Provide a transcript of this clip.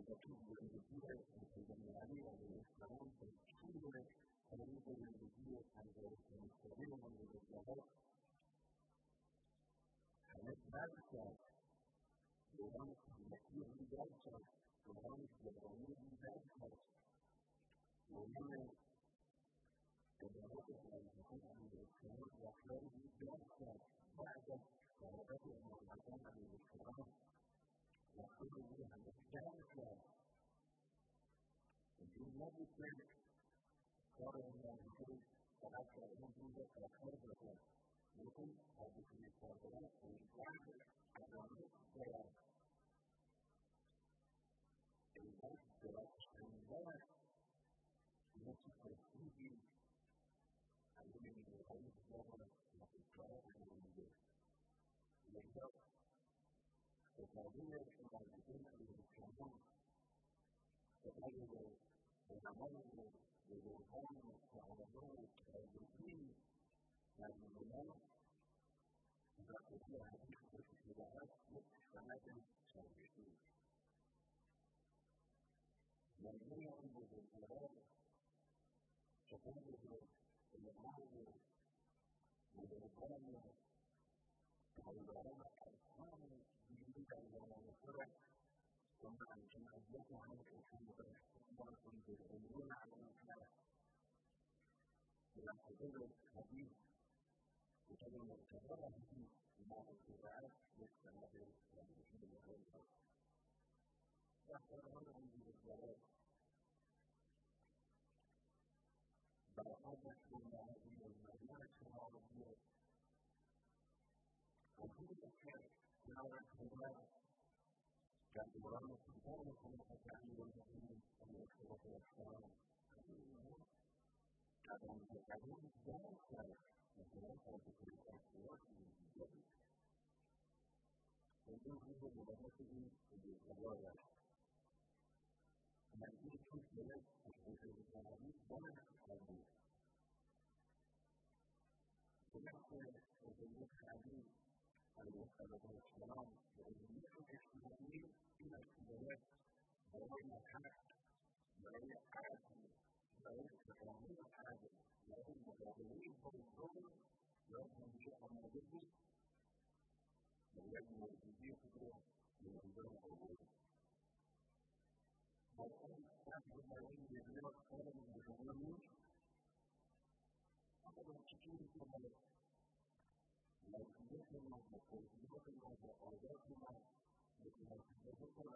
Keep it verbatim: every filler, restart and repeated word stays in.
تطلب الوجود الجماعية والاحترام والكل تريد الوجود المستقيم والإجابات هنتبادل بغرض المسيح بذاته بغرض الغني بذاته ومن تجربة الحكومة عن الاحترام وأخلاق بذاته بعد ورقته المعلومات عن الاحترام وأخلاق بها بذاته الجملة الثانية قال الله الكريم فأكثر من جملة أخلاق لكن هذه الإنسانات والإنسان أمامك بيان الناس دراسة الناس التي تستيجي علم من الغيب لها وتكرار من الجيش لذلك تتابعي المعلمين الإسلامون تتابعي العمل والرهان والعلماء والتعلمين هذه الناس ذات فيها نسبة ابتداءات متفاوتة شرعية. من يعمل بالقرآن تتابع المعاني والرهان والعلماء الأرقام جديدة ومنصرة ومع الجمعيات عن الحمد لله بالعلوم على الإسلام. ويعتبر الحديث وكلمة الكبيرة هي مع الاتباعات للسنة والمسلمين والغيرها. يحصل هذا عند الزواج برقابة المعادية والمعلومات العربية وكل الأشياء نوع الحوار كان برامج كبيرة من التعليم والمسلمين والإخوة والأحرار كانوا يتعلمون الدراسة وكذلك تكون الأسواق الجديدة. ويجب مدرسة الزواج من يكون لك التعليم بعد التعليم. ونحن نتمنى التعليم المختلط والسلام وعلمية الاجتماعيين إلى اختبارات برامج الحق برامج عادي برامج تفاهمية عادي برامج متابعين بالضبط لازم نشوف الموضوع ولازم نجيب فكرة من عندنا أولا. والآن هذه البرامج يجب أن تكون بجانب أقدر تكون كما لكن يمكن أن تكون يمكن أن تكون